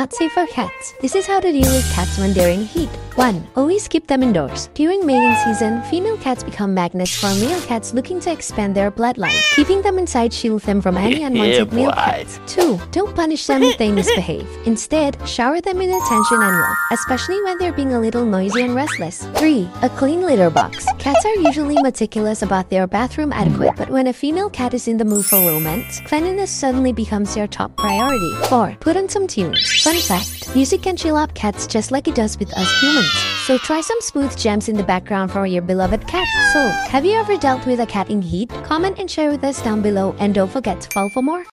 not safe for cats. This is how to deal with cats when they're in heat. 1. Always keep them indoors. During mating season, female cats become magnets for male cats looking to expand their bloodline. Keeping them inside shields them from any unwanted male cats. 2. Don't punish them if they misbehave. Instead, shower them with attention and love, especially when they're being a little noisy and restless. 3. A clean litter box. Cats are usually meticulous about their bathroom etiquette, but when a female cat is in the mood for romance, cleanliness suddenly becomes your top priority. 4. Put on some tunes. Fun fact, music can chill out cats just like it does with us humans. So try some smooth jams in the background for your beloved cat. So, have you ever dealt with a cat in heat? Comment and share with us down below, and don't forget to follow for more.